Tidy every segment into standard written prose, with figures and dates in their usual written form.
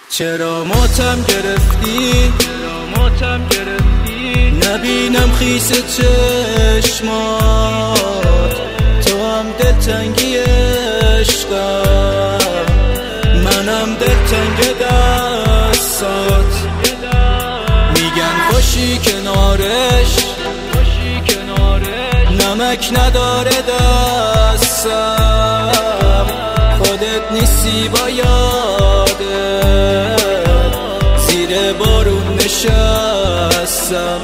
چرا ماتم گرفتی نبینم خیس چشمات، تو هم دلتنگی عشقم، منم دلتنگ دستات. میگن خوشی کنارش نمک نداره دستم، خودت نیستی با یادت زیر بارون نشستم.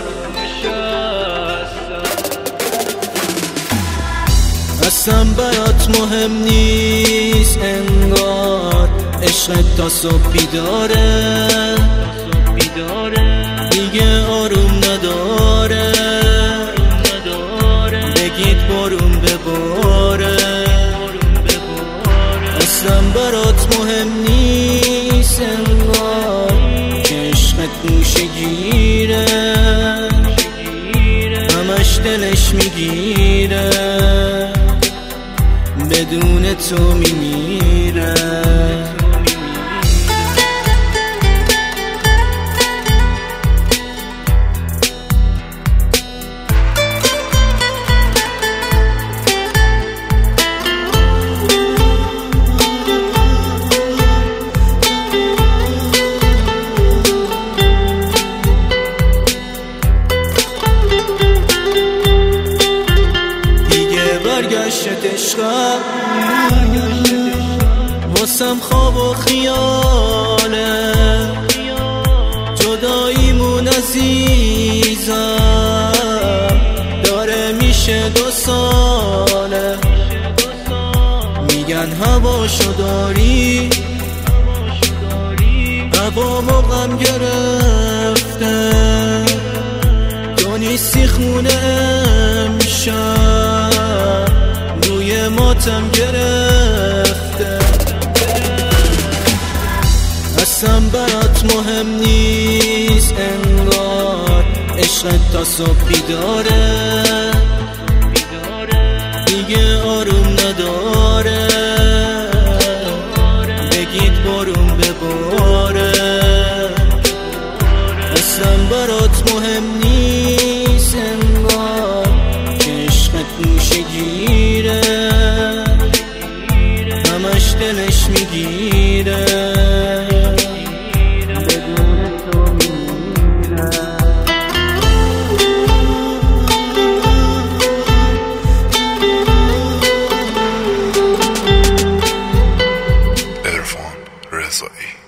اصلا برات مهم نیست انگار، عشقت تا صبح بیداره، دیگه آروم نداره، بگید بارون بباره. اصلا برات مهم نیست انگار که عشقت گوشه گیره، همش دلش میگیره، بدون تو میمیره. برگشت عشقم واسم خواب و خیاله، جداییمون عزیزم داره میشه 2 ساله. میگن هواشو داری، هوامو غم گرفته، تو نیستی خونه امشب روی ماتم گرفته. اصلا برات مهم نیست انگار، عشقت تا صبح بیداره، دیگه آروم نداره، بگید بارون بباره. اصلا برات مهم نیست انگار که عشقت گوشه گیره، همش دلش میگیره، بدون تو میمیره. عرفان رضایی.